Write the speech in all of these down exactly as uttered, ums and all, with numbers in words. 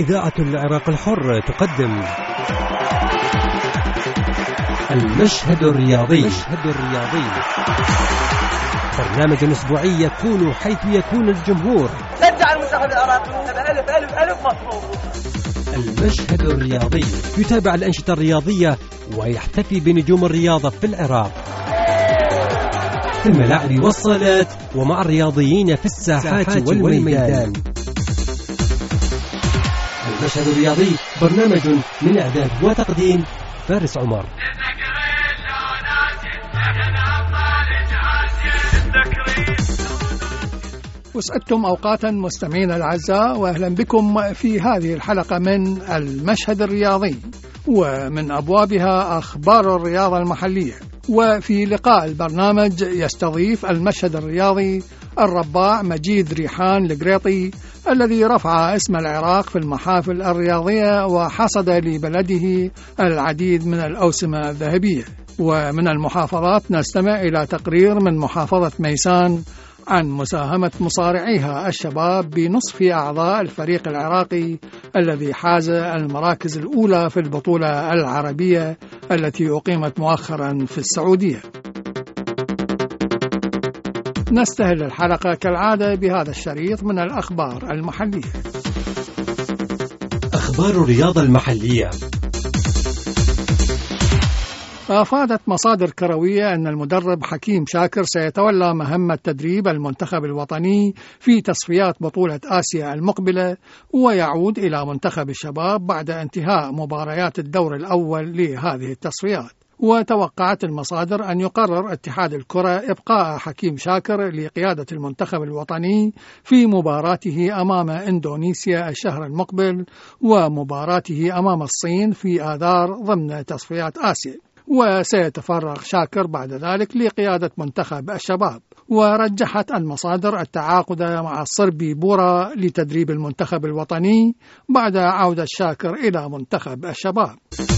إذاعة العراق الحر تقدم المشهد الرياضي. المشهد الرياضي برنامج أسبوعي يكون حيث يكون الجمهور. شجع المنتخب العراقي ألف ألف ألف مطلوب. المشهد الرياضي يتابع الأنشطة الرياضية ويحتفي بنجوم الرياضة في العراق في الملاعب والصالات ومع الرياضيين في الساحات والميدان. المشهد الرياضي برنامج من إعداد وتقديم فارس عمر. وسعدتم أوقاتا مستمعين الأعزاء، وأهلا بكم في هذه الحلقة من المشهد الرياضي، ومن أبوابها أخبار الرياضة المحلية. وفي لقاء البرنامج يستضيف المشهد الرياضي الرباع مجيد ريحان القريطي الذي رفع اسم العراق في المحافل الرياضية وحصد لبلده العديد من الأوسمة الذهبية. ومن المحافظات نستمع إلى تقرير من محافظة ميسان عن مساهمة مصارعيها الشباب بنصف أعضاء الفريق العراقي الذي حاز المراكز الأولى في البطولة العربية التي أقيمت مؤخرا في السعودية. نستهل الحلقة كالعادة بهذا الشريط من الأخبار المحلية. أخبار الرياضة المحلية. أفادت مصادر كروية أن المدرب حكيم شاكر سيتولى مهمة تدريب المنتخب الوطني في تصفيات بطولة آسيا المقبلة، ويعود إلى منتخب الشباب بعد انتهاء مباريات الدور الأول لهذه التصفيات. وتوقعت المصادر أن يقرر اتحاد الكرة إبقاء حكيم شاكر لقيادة المنتخب الوطني في مباراته أمام إندونيسيا الشهر المقبل ومباراته أمام الصين في آذار ضمن تصفيات آسيا، وسيتفرغ شاكر بعد ذلك لقيادة منتخب الشباب. ورجحت المصادر التعاقد مع الصربي بورا لتدريب المنتخب الوطني بعد عودة شاكر إلى منتخب الشباب.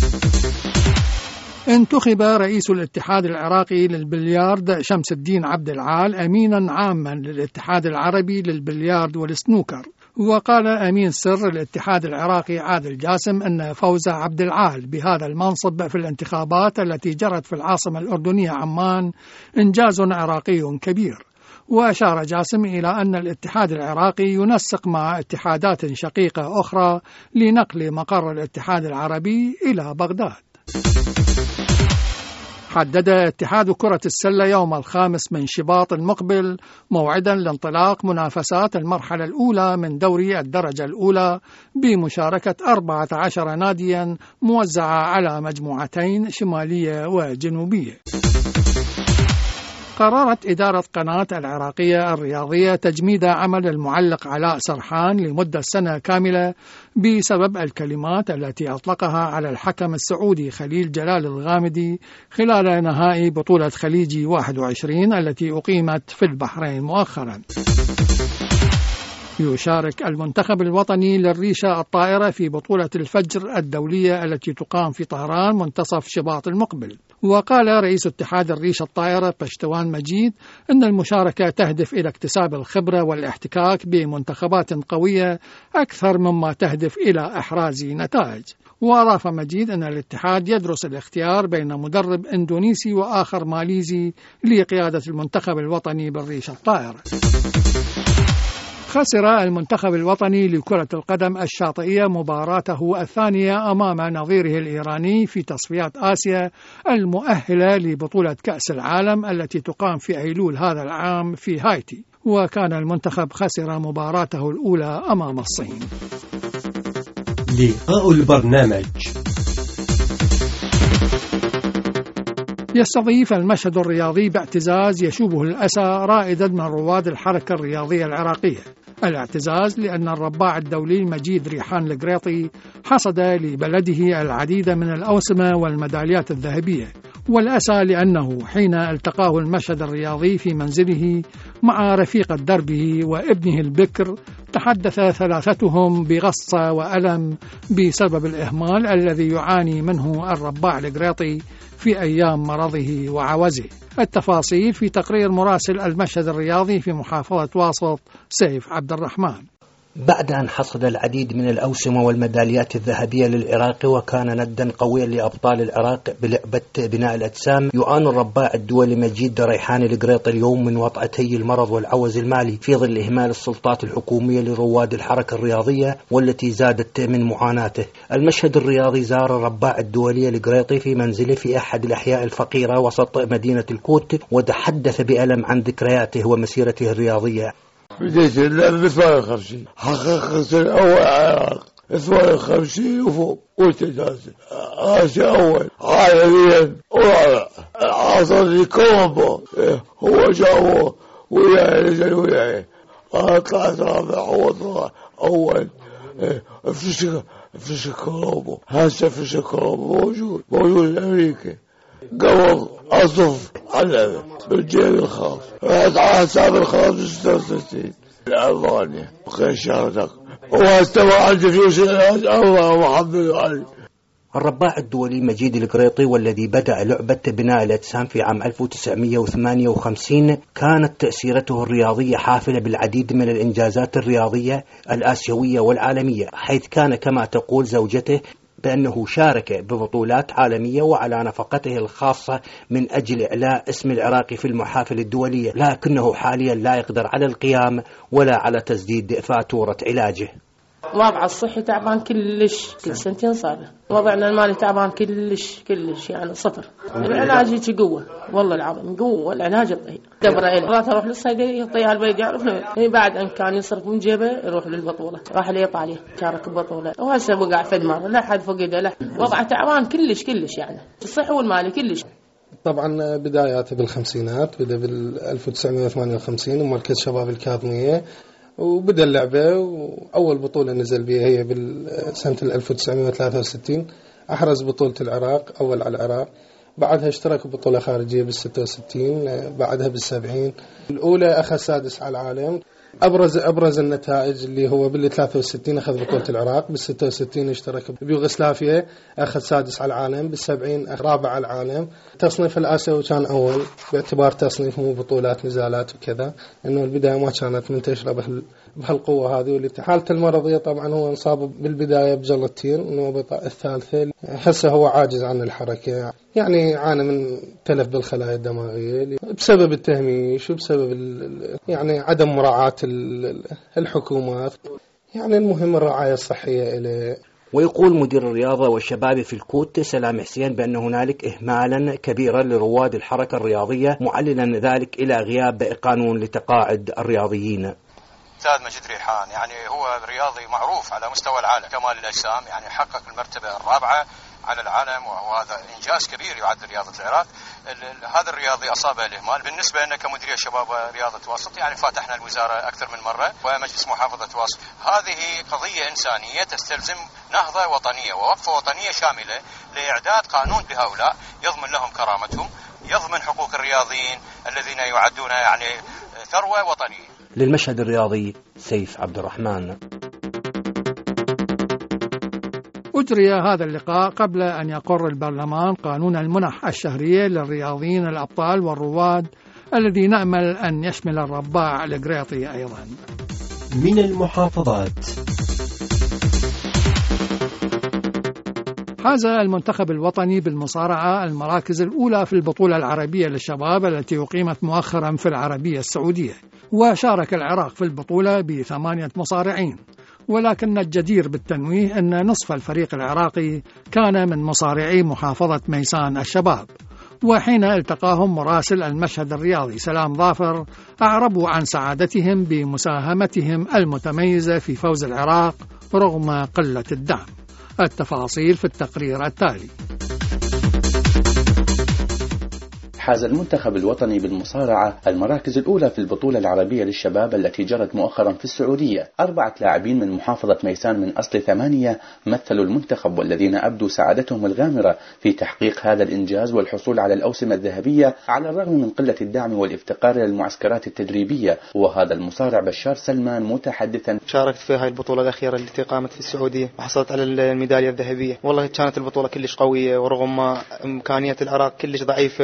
انتخب رئيس الاتحاد العراقي للبليارد شمس الدين عبد العال أمينا عاما للاتحاد العربي للبليارد والسنوكر. وقال أمين سر الاتحاد العراقي عادل جاسم أن فوز عبد العال بهذا المنصب في الانتخابات التي جرت في العاصمة الأردنية عمان إنجاز عراقي كبير. وأشار جاسم إلى أن الاتحاد العراقي ينسق مع اتحادات شقيقة أخرى لنقل مقر الاتحاد العربي إلى بغداد. حدد اتحاد كرة السلة يوم الخامس من شباط المقبل موعدا لانطلاق منافسات المرحلة الأولى من دوري الدرجة الأولى بمشاركة أربعة عشر ناديا موزعة على مجموعتين شمالية وجنوبية. قررت إدارة قناة العراقية الرياضية تجميد عمل المعلق علاء سرحان لمدة سنة كاملة بسبب الكلمات التي أطلقها على الحكم السعودي خليل جلال الغامدي خلال نهائي بطولة خليجي واحد وعشرين التي أقيمت في البحرين مؤخرا. يشارك المنتخب الوطني للريشة الطائرة في بطولة الفجر الدولية التي تقام في طهران منتصف شباط المقبل. وقال رئيس اتحاد الريشة الطائرة بشتوان مجيد أن المشاركة تهدف إلى اكتساب الخبرة والاحتكاك بمنتخبات قوية أكثر مما تهدف إلى إحراز نتائج. وأضاف مجيد أن الاتحاد يدرس الاختيار بين مدرب إندونيسي وآخر ماليزي لقيادة المنتخب الوطني بالريشة الطائرة. خسر المنتخب الوطني لكرة القدم الشاطئية مباراته الثانية أمام نظيره الإيراني في تصفيات آسيا المؤهلة لبطولة كأس العالم التي تقام في أيلول هذا العام في هايتي. وكان المنتخب خسر مباراته الأولى أمام الصين. لقاء البرنامج. يستضيف المشهد الرياضي باعتزاز يشوبه الأسى رائدا من رواد الحركة الرياضية العراقية. الاعتزاز لأن الرباع الدولي مجيد ريحان القريطي حصد لبلده العديد من الأوسمة والميداليات الذهبية. والأسى لأنه حين التقاه المشهد الرياضي في منزله مع رفيقة دربه وابنه البكر تحدث ثلاثتهم بغصة وألم بسبب الإهمال الذي يعاني منه الرباع القريطي في أيام مرضه وعوزه. التفاصيل في تقرير مراسل المشهد الرياضي في محافظة واسط سيف عبد الرحمن. بعد أن حصد العديد من الأوسمة والميداليات الذهبية للعراق وكان ندا قويا لأبطال العراق بلعبة بناء الأجسام، يعاني الرباع الدولي مجيد ريحان القريطي اليوم من وطأتي المرض والعوز المالي في ظل إهمال السلطات الحكومية لرواد الحركة الرياضية والتي زادت من معاناته. المشهد الرياضي زار الرباع الدولي القريطي في منزله في أحد الأحياء الفقيرة وسط مدينة الكوت، وتحدث بألم عن ذكرياته ومسيرته الرياضية. بديت اللعب ثمانية وخمسين، حققت الأول العراق ثمانية وخمسين وفوق، والتجاز آسيا أول عالميا، وعصر لي كومبو هو جابه وياي نزل وياي، أنا طلعت رابع هو طلع أول. فيش فيش كومبو، هسه فيش كومبو موجود موجود الأمريكي قبل أصف على بالجيب الخاص، رحت على حساب الخاص ستة وستين الألمانيا بخير شهرتك، واستوى عندي فلوس الله محمد علي. الرباع الدولي مجيد القريطي والذي بدأ لعبة بناء الأجسام في عام ألف وتسعمئة وثمانية وخمسين كانت تأثيرته الرياضية حافلة بالعديد من الإنجازات الرياضية الآسيوية والعالمية، حيث كان كما تقول زوجته بأنه شارك ببطولات عالمية وعلى نفقته الخاصة من أجل إعلاء اسم العراق في المحافل الدولية، لكنه حاليا لا يقدر على القيام ولا على تسديد فاتورة علاجه. وضع الصحي تعبان كلش، كل سنتين صار وضعنا المالي تعبان كلش كلش، يعني صفر. العلاج هيك قوة والله العظيم قوة، والعلاج الطيب دبره إلي رات أروح للصيدلية يعطيها البيض يعرف من بعد أن كان يصرف من جيبه يروح للبطولة، راح لإيطاليا شارك ببطولة، وهسه وقع في المرة لا حد فقده له، وضع تعبان كلش كلش يعني الصحي والمالي كلش. طبعا بداياته بالخمسينات، بدأ بال ألف وتسعمئة وثمانية وخمسين ومركز شباب الكاظمية، وبدأ اللعبة، وأول بطولة نزل بها هي بالسنة ألف وتسعمئة وثلاثة وستين، أحرز بطولة العراق أول على العراق، بعدها اشترك ببطولة خارجية بالستة وستين، بعدها بالسبعين، الأولى أخذ سادس على العالم. أبرز أبرز النتائج اللي هو بالثلاثة وستين أخذ بطولة العراق، بالستة وستين اشترك بيوغوسلافيا أخذ سادس على العالم، بالسبعين رابع على العالم. تصنيف الآسيوي كان أول باعتبار تصنيف مو بطولات نزالات وكذا، إنه البداية ما كانت منتشرة بهالقوة هذه، واللي حالته المرضية طبعا هو انصاب بالبداية بجلطتين النوبة الثالثة، هسه هو عاجز عن الحركة، يعني عانى من تلف بالخلايا الدماغية بسبب التهميش وبسبب يعني عدم مراعاة الحكومات، يعني المهم الرعاية الصحية إليه. ويقول مدير الرياضة والشباب في الكوت سلام حسين بأن هنالك إهمالا كبيرا لرواد الحركة الرياضية، معللا ذلك إلى غياب قانون لتقاعد الرياضيين. أستاذ مجيد ريحان يعني هو رياضي معروف على مستوى العالم كمال الأجسام، يعني حقق المرتبة الرابعة على العالم، وهذا إنجاز كبير يعد رياضة العراق. هذا الرياضي أصابه الإهمال. بالنسبة لنا كمديرية شباب رياضة واسط يعني فاتحنا الوزارة أكثر من مرة ومجلس محافظة واسط، هذه قضية إنسانية تستلزم نهضة وطنية ووقفة وطنية شاملة لإعداد قانون لهؤلاء يضمن لهم كرامتهم، يضمن حقوق الرياضيين الذين يعدون يعني ثروة وطنية. للمشهد الرياضي سيف عبد الرحمن. أجري هذا اللقاء قبل أن يقر البرلمان قانون المنح الشهرية للرياضيين الأبطال والرواد، الذي نأمل أن يشمل الرباع القريطي أيضا. من المحافظات. حاز المنتخب الوطني بالمصارعة المراكز الأولى في البطولة العربية للشباب التي أقيمت مؤخرا في العربية السعودية، وشارك العراق في البطولة بثمانية مصارعين، ولكن الجدير بالتنويه أن نصف الفريق العراقي كان من مصارعي محافظة ميسان الشباب. وحين التقاهم مراسل المشهد الرياضي سلام ظافر أعربوا عن سعادتهم بمساهمتهم المتميزة في فوز العراق رغم قلة الدعم. التفاصيل في التقرير التالي. حاز المنتخب الوطني بالمصارعة المراكز الأولى في البطولة العربية للشباب التي جرت مؤخرا في السعودية. أربعة لاعبين من محافظة ميسان من أصل ثمانية مثلوا المنتخب، والذين أبدوا سعادتهم الغامرة في تحقيق هذا الإنجاز والحصول على الأوسمة الذهبية على الرغم من قلة الدعم والافتقار للمعسكرات التدريبية. وهذا المصارع بشار سلمان متحدثا: شاركت في هاي البطولة الأخيرة التي قامت في السعودية وحصلت على الميدالية الذهبية. والله كانت البطولة كلش قوية، ورغم ما إمكانيات العراق كلش ضعيفة وماكو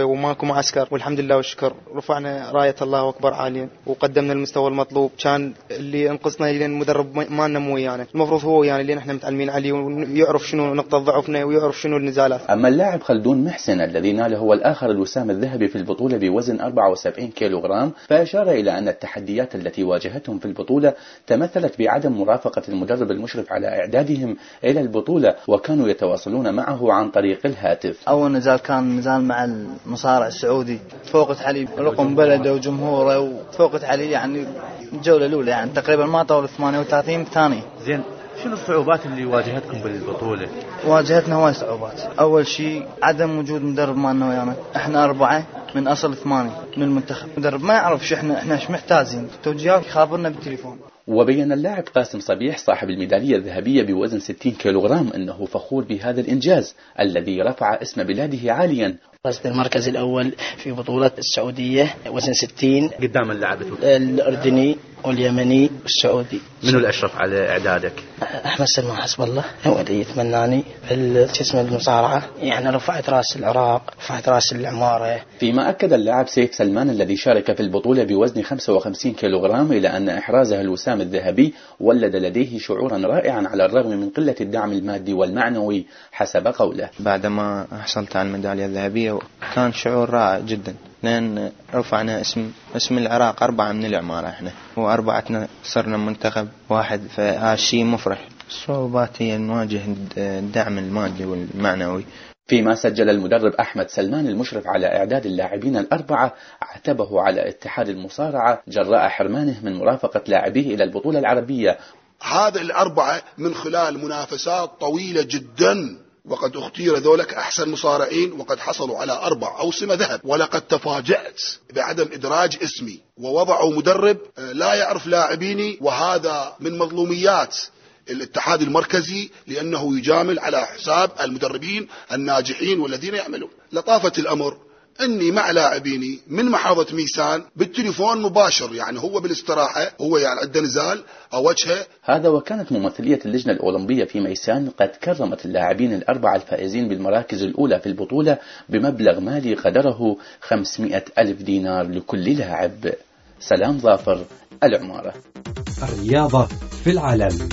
معسكر، والحمد لله والشكر رفعنا راية الله أكبر عاليا وقدمنا المستوى المطلوب. كان اللي ينقصنا لأن المدرب ما نمو يعني المفروض هو يعني اللي نحن متعلمين عليه ويعرف شنو نقطة ضعفنا ويعرف شنو النزالات. أما اللاعب خلدون محسن الذي نال هو الآخر الوسام الذهبي في البطولة بوزن أربعة وسبعين كيلوغرام، فأشار إلى أن التحديات التي واجهتهم في البطولة تمثلت بعدم مرافقة المدرب المشرف على إعدادهم إلى البطولة، وكانوا يتواصلون معه عن طريق الهاتف. أول نزال كان نزال مع المصارع السعودي، تفوقت علي رقم بلده وجمهوره وتفوقت علي يعني الجولة الأولى يعني تقريبا ما طول ثمانية وثلاثين ثانية. زين، شنو الصعوبات اللي واجهتكم بالبطولة؟ واجهتنا هواي صعوبات. أول شيء عدم وجود مدرب معنا ويانا، احنا أربعة من أصل ثمانية من المنتخب، مدرب ما يعرف شو احنا احنا ايش محتاجين، توجيهات يخابرنا بالتليفون. وبين اللاعب قاسم صبيح صاحب الميدالية الذهبية بوزن ستين كيلوغرام أنه فخور بهذا الإنجاز الذي رفع اسم بلاده عاليا. فازت المركز الأول في بطولة السعودية وزن ستين قدام اللاعب الأردني واليمني والسعودي. منو الأشرف على إعدادك؟ أحمد سلمان حسب الله هو اللي يتمناني في الجسم المصارعة، يعني رفعت رأس العراق، رفعت رأس العمارة. فيما أكد اللاعب سيف سلمان الذي شارك في البطولة بوزن خمسة وخمسين كيلوغرام إلى أن إحرازه الوسام الذهبي ولد لديه شعورا رائعا على الرغم من قلة الدعم المادي والمعنوي حسب قوله. بعدما حصلت على الميدالية الذهبية كان شعور رائع جدا، لأن رفعنا اسم اسم العراق أربعة من العمارة احنا، وأربعتنا صرنا منتخب واحد، فهذا شيء مفرح. الصعوبات هي نواجه الدعم المادي والمعنوي. فيما سجل المدرب أحمد سلمان المشرف على إعداد اللاعبين الأربعة عتبه على اتحاد المصارعة جراء حرمانه من مرافقة لاعبيه إلى البطولة العربية. هذا الأربعة من خلال منافسات طويلة جدا، وقد اختير ذولك أحسن مصارعين، وقد حصلوا على أربع أوسمة ذهب، ولقد تفاجأت بعدم إدراج اسمي، ووضعوا مدرب لا يعرف لاعبيني، وهذا من مظلوميات الاتحاد المركزي لأنه يجامل على حساب المدربين الناجحين والذين يعملون. لطافة الأمر أني مع لاعبيني من محافظة ميسان بالتليفون مباشر، يعني هو بالاستراحة، هو يعني عنده نزال أوجهه. هذا وكانت ممثلية اللجنة الأولمبية في ميسان قد كرمت اللاعبين الأربعة الفائزين بالمراكز الأولى في البطولة بمبلغ مالي قدره خمسمائة ألف دينار لكل لاعب. سلام ظافر، العمارة. الرياضة في العالم.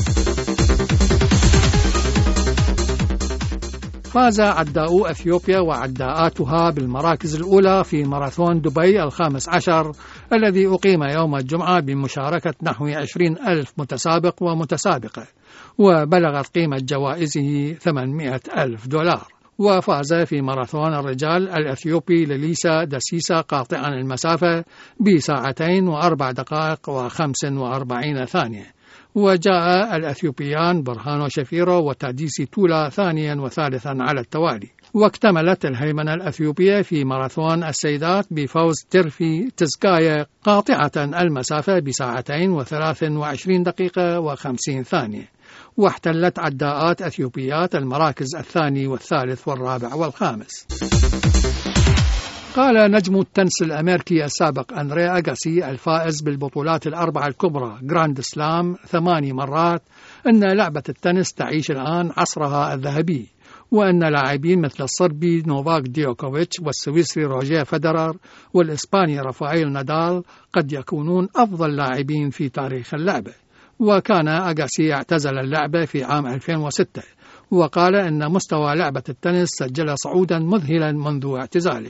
فاز عداء أثيوبيا وعداءاتها بالمراكز الأولى في ماراثون دبي الخامس عشر الذي أقيم يوم الجمعة بمشاركة نحو عشرين ألف متسابق ومتسابقة، وبلغت قيمة جوائزه ثمانمائة ألف دولار. وفاز في ماراثون الرجال الأثيوبي لليسا دسيسا قاطعا المسافة بساعتين وأربع دقائق وخمس وأربعين ثانية، وجاء الأثيوبيان برهانو شفيرو وتاديسي تولا ثانيا وثالثا على التوالي. واكتملت الهيمنة الأثيوبية في ماراثون السيدات بفوز ترفي تزكايا قاطعة المسافة بساعتين وثلاث وعشرين دقيقة وخمسين ثانية، واحتلت عداءات أثيوبيات المراكز الثاني والثالث والرابع والخامس. قال نجم التنس الأمريكي السابق أندري أغاسي الفائز بالبطولات الأربعة الكبرى جراند سلام ثماني مرات أن لعبة التنس تعيش الآن عصرها الذهبي، وأن لاعبين مثل الصربي نوفاك ديوكوفيتش والسويسري روجيه فيدرر والإسباني رافائيل نادال قد يكونون أفضل لاعبين في تاريخ اللعبة. وكان أغاسي اعتزل اللعبة في عام ألفين وستة، وقال أن مستوى لعبة التنس سجل صعودا مذهلا منذ اعتزاله.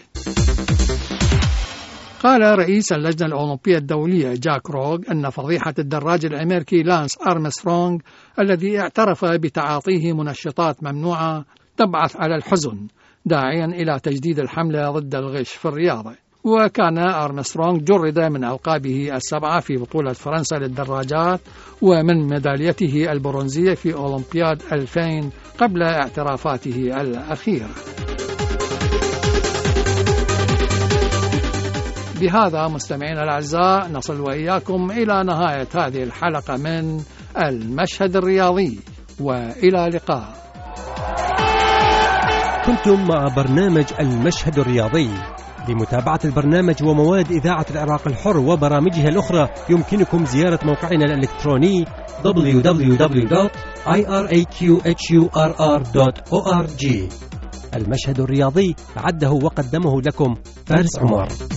قال رئيس اللجنة الأولمبية الدولية جاك روغ أن فضيحة الدراج الأمريكي لانس أرمسترونغ الذي اعترف بتعاطيه منشطات ممنوعة تبعث على الحزن، داعيا إلى تجديد الحملة ضد الغش في الرياضة. وكان أرمسترونغ جرد من ألقابه السبعة في بطولة فرنسا للدراجات ومن ميداليته البرونزية في أولمبياد ألفين قبل اعترافاته الأخيرة. بهذا مستمعينا الأعزاء نصل وإياكم إلى نهاية هذه الحلقة من المشهد الرياضي، وإلى اللقاء. كنتم مع برنامج المشهد الرياضي. لمتابعة البرنامج ومواد إذاعة العراق الحر وبرامجها الأخرى يمكنكم زيارة موقعنا الإلكتروني دبليو دبليو دبليو دوت إي آر إيه كيو إتش يو آر آر دوت أو آر جي. المشهد الرياضي، أعده وقدمه لكم فارس عمر.